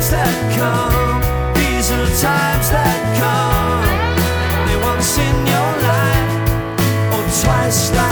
times that come. These are the times that come. Only once in your life, or twice.